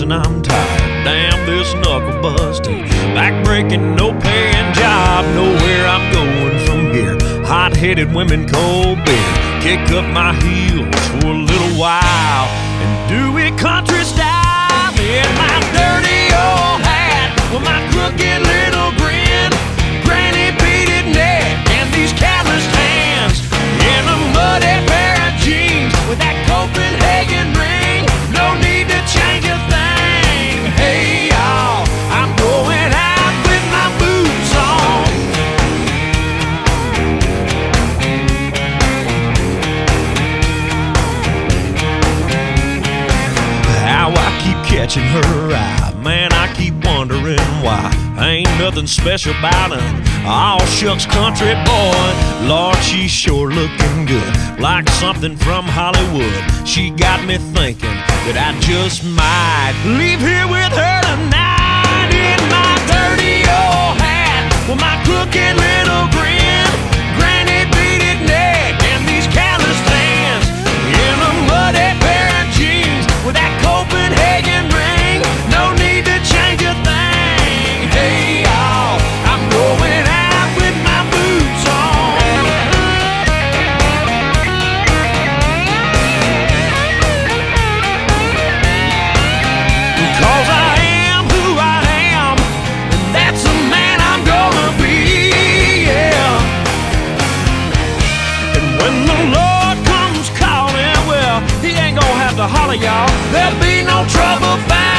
years and I'm tired. Damn this knuckle busting, back breaking, no paying job. Know where I'm going from here. Hot-headed women, cold beer. Kick up my heels for a little while and do it country style. In my dirty old hat with my crooked little grin, granny beaded neck and these calloused hands, in a muddy pair of jeans with that Copenhagen ring. No need to change a thing. Hey y'all, I'm going out with my boots on. How I keep catching her eye, man, I keep wondering why. Ain't nothing special about her, all shucks country boy. Lord, she's sure looking good, like something from Hollywood. She got me thinking that I just might leave here with her tonight. In my dirty old hat with my crooked little grin, granny beaded neck and these calloused hands, in a muddy pair of jeans with that Copenhagen ring. No need to change a thing. Hey y'all, I'm going out with my boots on. 'Cause I am who I am, and that's the man I'm gonna be, yeah. And when the Lord comes calling, well, he ain't gonna have to holler, y'all. There'll be no trouble found.